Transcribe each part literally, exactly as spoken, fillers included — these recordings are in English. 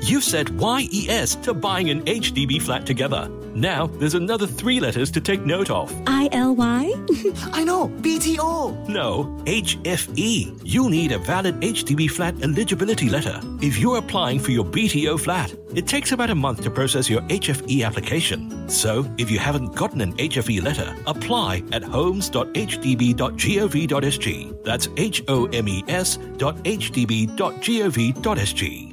You've said Y E S to buying an H D B flat together. Now, there's another three letters to take note of. I L Y? I know, B T O. No, H F E. You'll need a valid H D B flat eligibility letter if you're applying for your B T O flat. It takes about a month to process your H F E application. So, if you haven't gotten an H F E letter, apply at homes dot h d b dot gov dot s g. That's H O M E S dot h d b dot gov dot s g.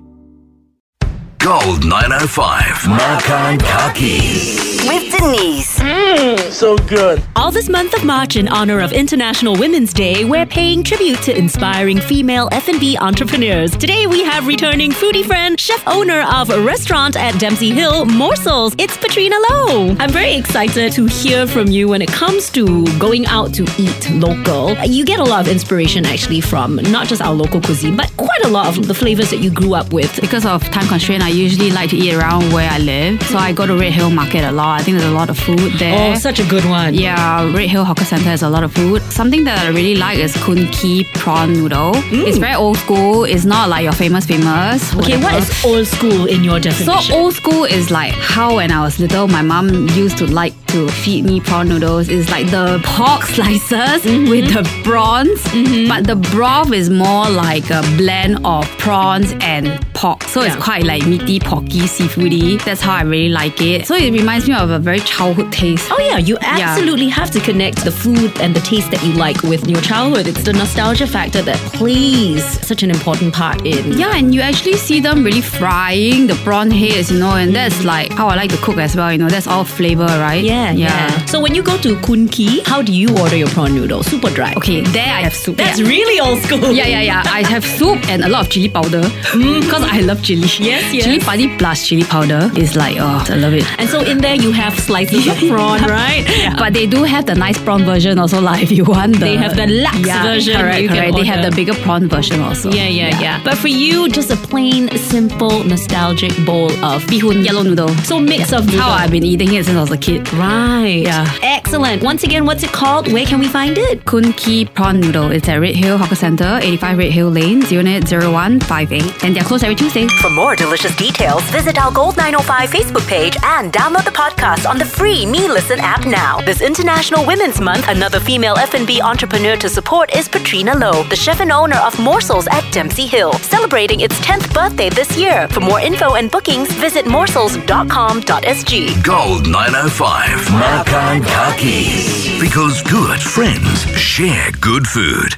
Gold nine oh five. Makan Kaki. With Denise. Mmm, so good. All this month of March in honor of International Women's Day, we're paying tribute to inspiring female F and B entrepreneurs. Today we have returning foodie friend, chef owner of a restaurant at Dempsey Hill, Morsels. It's Patrina Low. I'm very excited to hear from you when it comes to going out to eat local. You get a lot of inspiration actually from not just our local cuisine, but quite a lot of the flavors that you grew up with. Because of time constraint, I usually like to eat around where I live. So I go to Red Hill Market a lot. I think there's a lot of food there. Oh, such a good one. Yeah, Red Hill Hawker Centre has a lot of food. Something that I really like is Kun Ki prawn noodle. Mm. It's very old school. It's not like your famous famous. Okay, whatever. what is old school in your definition? So old school is like how when I was little, my mom used to like to feed me prawn noodles. It's like the pork slices mm-hmm. with the prawns, mm-hmm. but the broth is more like a blend of prawns and pork. So yeah. It's quite like meaty, porky, seafoody. That's how I really like it. So it reminds me of a very childhood taste. Oh yeah, you absolutely yeah. have to connect the food and the taste that you like with your childhood. It's the nostalgia factor that plays such an important part in. Yeah, and you actually see them really frying the prawn heads, you know, and that's like how I like to cook as well, you know, that's all flavor, right? Yeah, yeah. yeah. So when you go to Kun Ki, how do you order your prawn noodle? Super dry? Okay, there I have soup. That's yeah. really old school. Yeah, yeah, yeah. I have soup and a lot of chili powder because mm. I love chili. Yes, yes. Chili padi plus chili powder is like, oh, I love it. And so in there you have slices of prawn, right? Yeah. But they do have the nice prawn version also, like if you want the... They have the lax yeah, version. Correct, you correct. can they have the bigger prawn version also. Yeah, yeah, yeah, yeah. But for you, just a plain, simple, nostalgic bowl of bihun yellow noodle. So mix yeah. of noodle. How I've been eating it since I was a kid. Right. Yeah. Excellent. Once again, what's it called? Where can we find it? Kun Ki prawn noodle. It's at Red Hill Hawker Centre, eighty-five Red Hill Lane, unit zero one five eight. And they're closed every Tuesday. For more delicious details, visit our Gold nine oh five Facebook page and download the podcast on the free Me Listen app now. This International Women's Month, another female F and B entrepreneur to support is Patrina Low, the chef and owner of Morsels at Dempsey Hill, celebrating its tenth birthday this year. For more info and bookings, visit morsels dot com dot s g. Gold nine oh five. Makan Kaki. Because good friends share good food.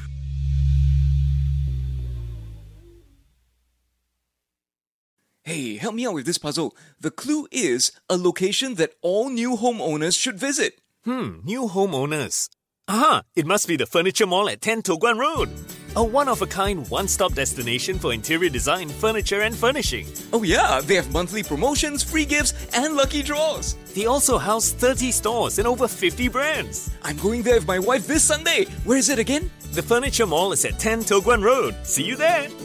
Hey, help me out with this puzzle. The clue is a location that all new homeowners should visit. Hmm, new homeowners. Aha, it must be the Furniture Mall at ten Toh Guan Road. A one-of-a-kind, one-stop destination for interior design, furniture and furnishing. Oh yeah, they have monthly promotions, free gifts and lucky draws. They also house thirty stores and over fifty brands. I'm going there with my wife this Sunday. Where is it again? The Furniture Mall is at ten Toh Guan Road. See you there.